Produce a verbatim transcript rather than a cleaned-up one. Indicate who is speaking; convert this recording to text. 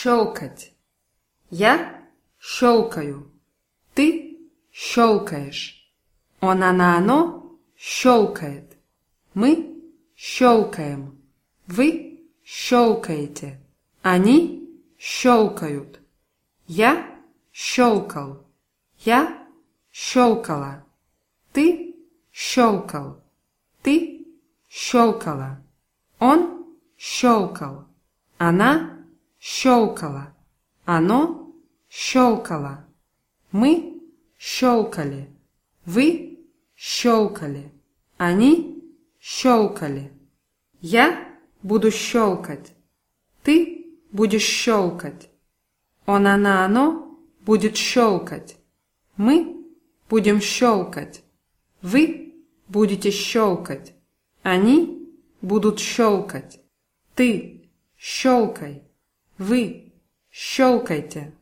Speaker 1: щелкать. Я щелкаю. Ты щелкаешь. Он, она, оно щелкает. Мы щелкаем. Вы щелкаете. Они щелкают. Я щелкал. Я щелкала. Ты щелкал. Ты щелкала. Он щелкал. Она щелкала. Оно щелкало. Мы щелкали. Вы щелкали. Они щелкали. Я буду щелкать. Ты будешь щелкать. Он, она, оно будет щелкать. Мы будем щелкать. Вы будете щелкать. Они будут щелкать. Ты щелкай. Вы щелкайте.